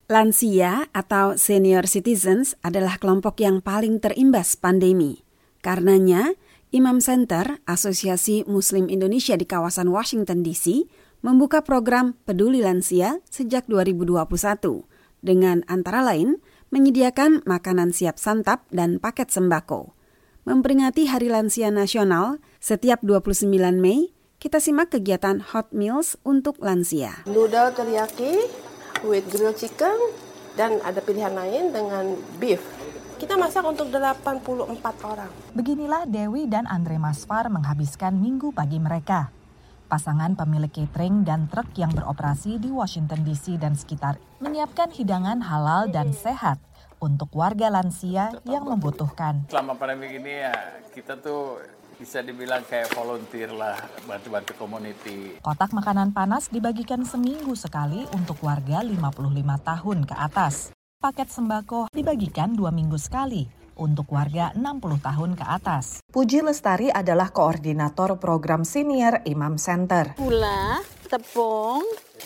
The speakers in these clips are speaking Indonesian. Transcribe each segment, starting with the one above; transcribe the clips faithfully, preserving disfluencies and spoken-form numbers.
Lansia atau senior citizens adalah kelompok yang paling terimbas pandemi. Karenanya, Imam Center, Asosiasi Muslim Indonesia di kawasan Washington D C, membuka program Peduli Lansia sejak dua ribu dua puluh satu dengan antara lain menyediakan makanan siap santap dan paket sembako. Memperingati Hari Lansia Nasional setiap dua puluh sembilan Mei, kita simak kegiatan Hot Meals untuk lansia. Noodle teriyaki with grilled chicken dan ada pilihan lain dengan beef. Kita masak untuk delapan puluh empat orang. Beginilah Dewi dan Andre Masfar menghabiskan minggu pagi mereka. Pasangan pemilik catering dan truk yang beroperasi di Washington D C dan sekitar menyiapkan hidangan halal dan sehat untuk warga lansia yang membutuhkan. Selama pandemi ini ya kita tuh bisa dibilang kayak volunteer lah, bantu-bantu community. Kotak makanan panas dibagikan seminggu sekali untuk warga lima puluh lima tahun ke atas. Paket sembako dibagikan dua minggu sekali untuk warga enam puluh tahun ke atas. Puji Lestari adalah koordinator program senior Imam Center. Gula, tepung,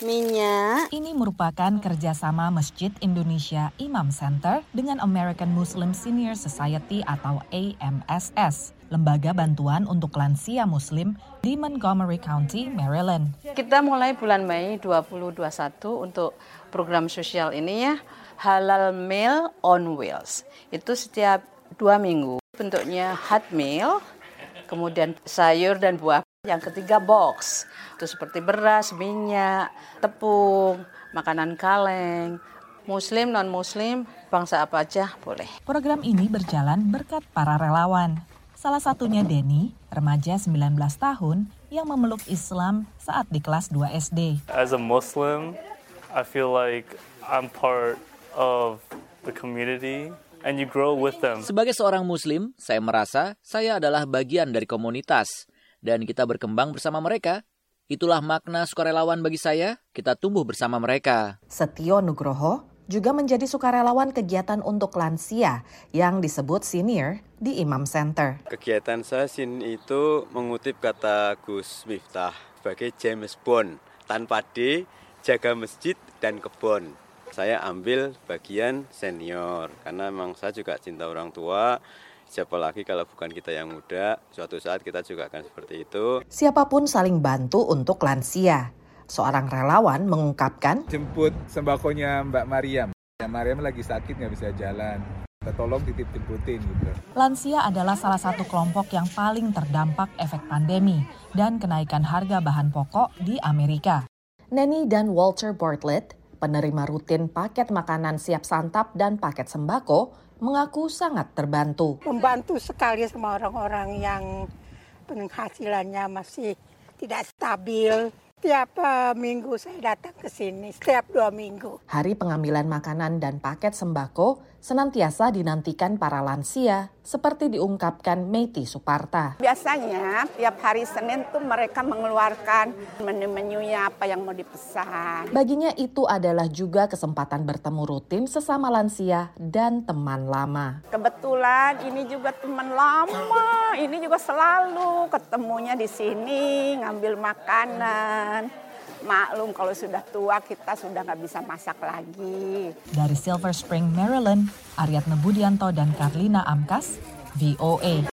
minyak. Ini merupakan kerjasama Masjid Indonesia Imam Center dengan American Muslim Senior Society atau A M S S, lembaga bantuan untuk lansia muslim di Montgomery County, Maryland. Kita mulai bulan Mei dua ribu dua puluh satu untuk program sosial ini ya, Halal Meal on Wheels. Itu setiap dua minggu. Bentuknya hot meal, kemudian sayur dan buah. Yang ketiga box, itu seperti beras, minyak, tepung, makanan kaleng, muslim, non-muslim, bangsa apa aja boleh. Program ini berjalan berkat para relawan. Salah satunya Denny, remaja sembilan belas tahun yang memeluk Islam saat di kelas dua S D. As a Muslim, I feel like I'm part of the community and you grow with them. Sebagai seorang Muslim, saya merasa saya adalah bagian dari komunitas dan kita berkembang bersama mereka. Itulah makna sukarelawan bagi saya, kita tumbuh bersama mereka. Setio Nugroho juga menjadi sukarelawan kegiatan untuk lansia yang disebut senior di Imam Center. Kegiatan saya sini itu mengutip kata Gus Miftah sebagai James Bond, tanpa D, jaga masjid dan kebun. Saya ambil bagian senior karena memang saya juga cinta orang tua. Siapa lagi kalau bukan kita yang muda, suatu saat kita juga akan seperti itu. Siapapun saling bantu untuk lansia. Seorang relawan mengungkapkan, jemput sembakonya Mbak Mariam. Mbak Mariam lagi sakit nggak bisa jalan. Kita tolong titip-jemputin gitu. Lansia adalah salah satu kelompok yang paling terdampak efek pandemi dan kenaikan harga bahan pokok di Amerika. Nanny dan Walter Bartlett, penerima rutin paket makanan siap santap dan paket sembako, mengaku sangat terbantu. Membantu sekali sama orang-orang yang penghasilannya masih tidak stabil. Setiap uh, minggu saya datang ke sini, setiap dua minggu. Hari pengambilan makanan dan paket sembako senantiasa dinantikan para lansia, seperti diungkapkan Meiti Suparta. Biasanya tiap hari Senin tuh mereka mengeluarkan menu-menunya apa yang mau dipesan. Baginya itu adalah juga kesempatan bertemu rutin sesama lansia dan teman lama. Kebetulan ini juga teman lama, ini juga selalu ketemunya di sini ngambil makanan. Maklum kalau sudah tua kita sudah nggak bisa masak lagi. Dari Silver Spring, Maryland, Aryatna Budianto dan Karlina Amkas, V O A.